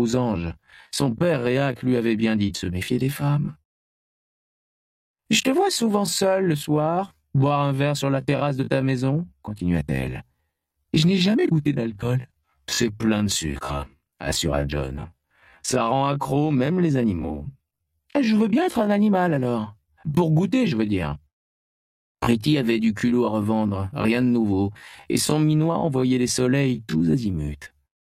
aux anges. Son père Réac lui avait bien dit de se méfier des femmes. « Je te vois souvent seul le soir, boire un verre sur la terrasse de ta maison, continua-t-elle. « Je n'ai jamais goûté d'alcool. »« C'est plein de sucre, assura John. Ça rend accro même les animaux. »« Je veux bien être un animal alors. Pour goûter, je veux dire. » Pretty avait du culot à revendre, rien de nouveau, et son minois envoyait des soleils tous azimuts.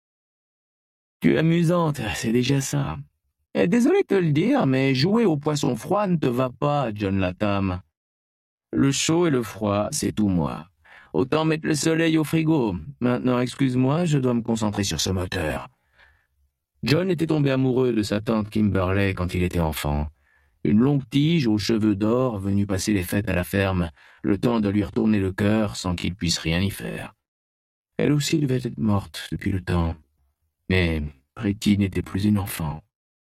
« Tu es amusante, c'est déjà ça. Désolé de te le dire, mais jouer au poisson froid ne te va pas, John Latham. Le chaud et le froid, c'est tout moi. Autant mettre le soleil au frigo. Maintenant, excuse-moi, je dois me concentrer sur ce moteur. » John était tombé amoureux de sa tante Kimberley quand il était enfant. Une longue tige aux cheveux d'or venue passer les fêtes à la ferme, le temps de lui retourner le cœur sans qu'il puisse rien y faire. Elle aussi devait être morte depuis le temps. Mais Pretty n'était plus une enfant.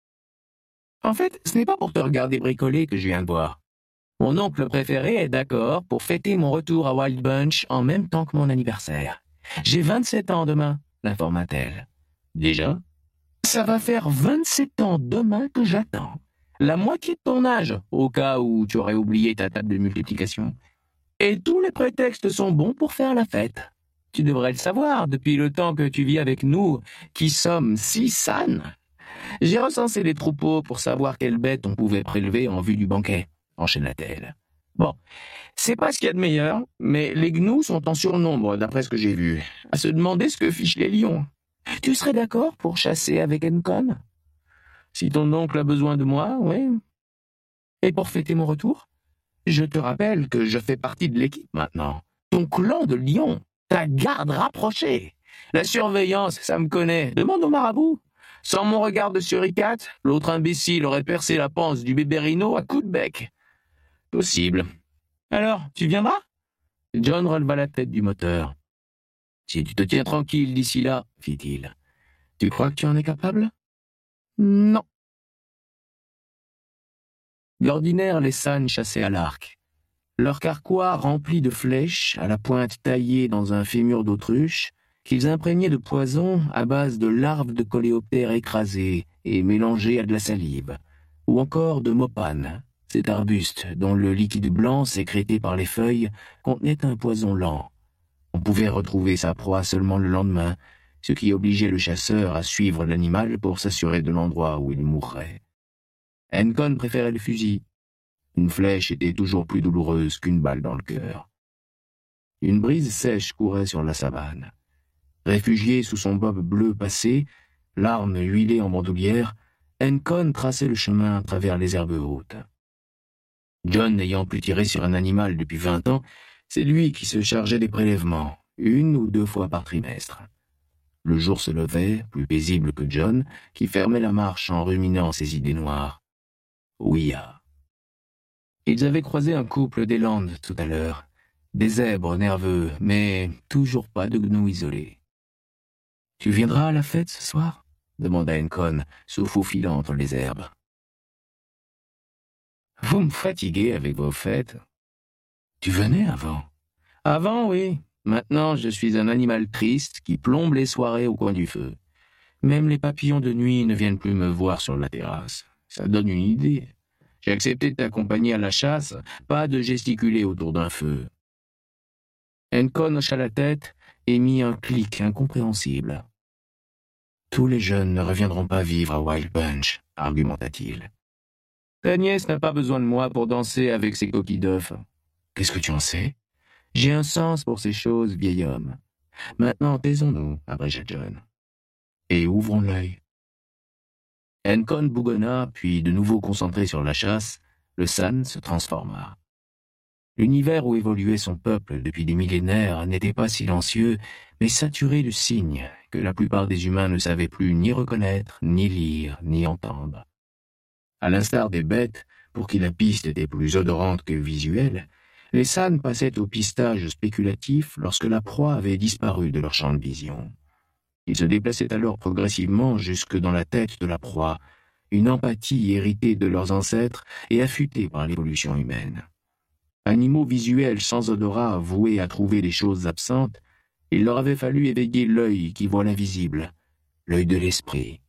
En fait, ce n'est pas pour te regarder bricoler que je viens de voir. Mon oncle préféré est d'accord pour fêter mon retour à Wild Bunch en même temps que mon anniversaire. J'ai 27 ans demain, l'informa-t-elle. Déjà? Ça va faire 27 ans demain que j'attends. La moitié de ton âge, au cas où tu aurais oublié ta table de multiplication. Et tous les prétextes sont bons pour faire la fête. Tu devrais le savoir depuis le temps que tu vis avec nous, qui sommes si sânes. J'ai recensé les troupeaux pour savoir quelles bêtes on pouvait prélever en vue du banquet, enchaîna-t-elle. Bon, c'est pas ce qu'il y a de meilleur, mais les gnous sont en surnombre, d'après ce que j'ai vu. À se demander ce que fichent les lions. Tu serais d'accord pour chasser avec Encon? Si ton oncle a besoin de moi, oui. Et pour fêter mon retour? Je te rappelle que je fais partie de l'équipe maintenant. Ton clan de lions, ta garde rapprochée. La surveillance, ça me connaît. Demande au marabout. Sans mon regard de suricate, l'autre imbécile aurait percé la panse du bébé rhino à coups de bec. Possible. Alors, tu viendras? John releva la tête du moteur. Si tu te tiens tranquille d'ici là, fit-il. Tu crois que tu en es capable? Non. D'ordinaire, les sânes chassaient à l'arc. Leur carquois rempli de flèches, à la pointe taillée dans un fémur d'autruche, qu'ils imprégnaient de poison à base de larves de coléoptères écrasées et mélangées à de la salive, ou encore de mopane, cet arbuste dont le liquide blanc sécrété par les feuilles contenait un poison lent. On pouvait retrouver sa proie seulement le lendemain, ce qui obligeait le chasseur à suivre l'animal pour s'assurer de l'endroit où il mourrait. Encon préférait le fusil. Une flèche était toujours plus douloureuse qu'une balle dans le cœur. Une brise sèche courait sur la savane. Réfugié sous son bob bleu passé, l'arme huilée en bandoulière, Encon traçait le chemin à travers les herbes hautes. John n'ayant plus tiré sur un animal depuis 20 ans, c'est lui qui se chargeait des prélèvements, 1 ou 2 fois par trimestre. Le jour se levait, plus paisible que John, qui fermait la marche en ruminant ses idées noires. Ouïa. Ils avaient croisé un couple des Landes tout à l'heure, des zèbres nerveux, mais toujours pas de gnous isolés. « Tu viendras à la fête ce soir ?» demanda Encon, se faufilant entre les herbes. « Vous me fatiguez avec vos fêtes. »« Tu venais avant ?»« Avant, oui. Maintenant, je suis un animal triste qui plombe les soirées au coin du feu. Même les papillons de nuit ne viennent plus me voir sur la terrasse. Ça donne une idée. J'ai accepté de t'accompagner à la chasse, pas de gesticuler autour d'un feu. » Encon hocha la tête et mit un clic incompréhensible. « Tous les jeunes ne reviendront pas vivre à Wild Bunch, » argumenta-t-il. « Ta nièce n'a pas besoin de moi pour danser avec ses coquilles d'œufs. »« Qu'est-ce que tu en sais ?»« J'ai un sens pour ces choses, vieil homme. Maintenant, taisons-nous, » abrégea John. « Et ouvrons l'œil. » Encon bougonna, puis, de nouveau concentré sur la chasse, le sâne se transforma. L'univers où évoluait son peuple depuis des millénaires n'était pas silencieux, mais saturé de signes que la plupart des humains ne savaient plus ni reconnaître, ni lire, ni entendre. À l'instar des bêtes, pour qui la piste était plus odorante que visuelle, les sânes passaient au pistage spéculatif lorsque la proie avait disparu de leur champ de vision. Ils se déplaçaient alors progressivement jusque dans la tête de la proie, une empathie héritée de leurs ancêtres et affûtée par l'évolution humaine. Animaux visuels sans odorat voués à trouver les choses absentes, il leur avait fallu éveiller l'œil qui voit l'invisible, l'œil de l'esprit,